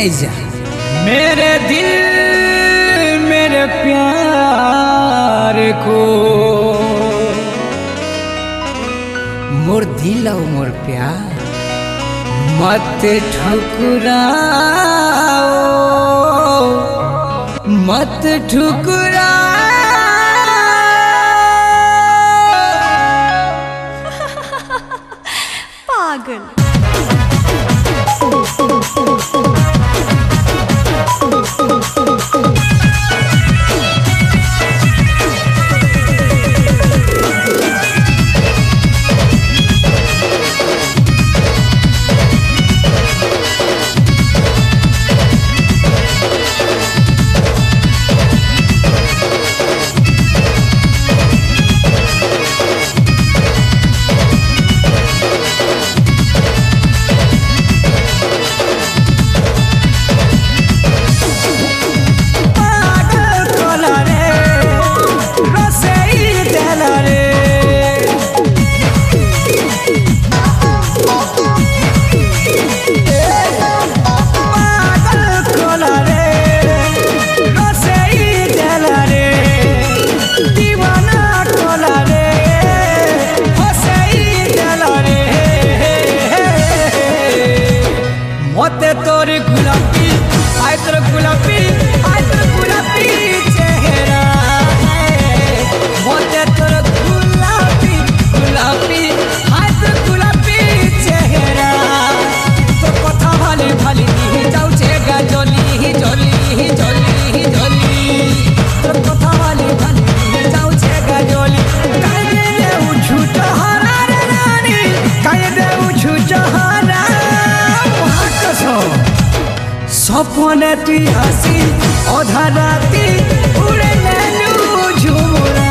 ऐजा मेरे दिल मेरे प्यार को मोर दिल और मोर प्यार मत ठुकराओ मत ठुकराओ पागल। मोते तोर गुलाबी आय तोर गुलाबी चेहरा है मोते तोर गुलाबी आय तोर गुलाबी चेहरा तो कथा भाली भाली दी जाऊचे गा जली तो कथा भाली भाली दी जाऊचे गा जली काहे दे उछु चहरा रे रानी काहे दे उछु चहरा सपने तुई हसी अधा राती उड़े नैनू झुमुरा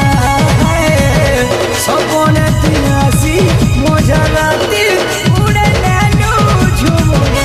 सपने तुई हसी मजा राती उड़े नैनू झुमुरा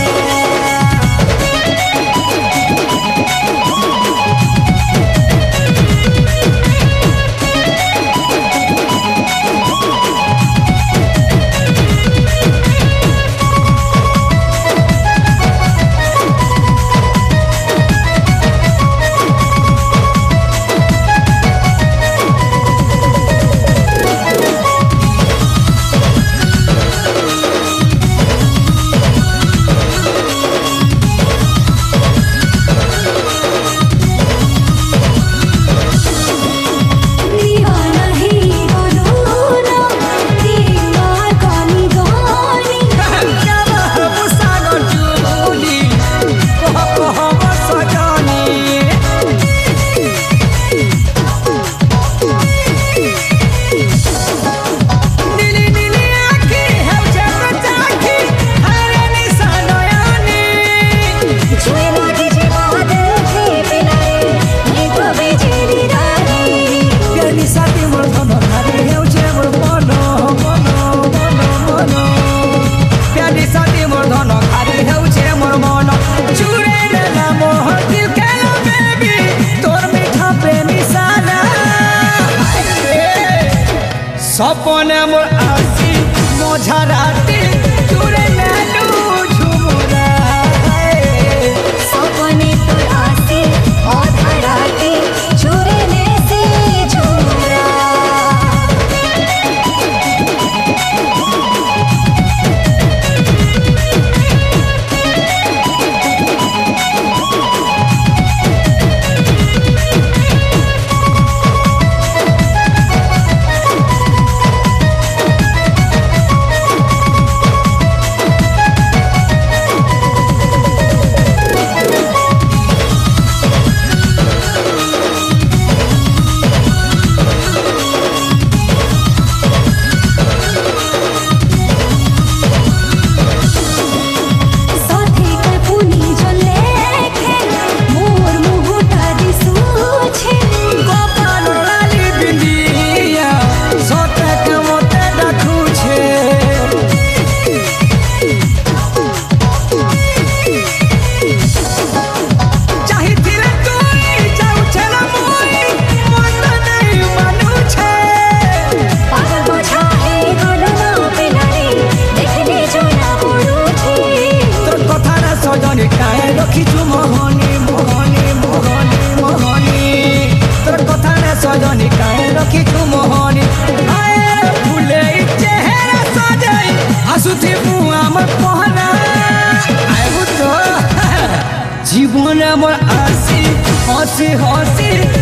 सपने मोर आसी मजा राती चुरे नैनू झुमुरा सपने तोर आसी आधा राती चुरे नैसे झुमुरा मोर आसी हंसी हंसी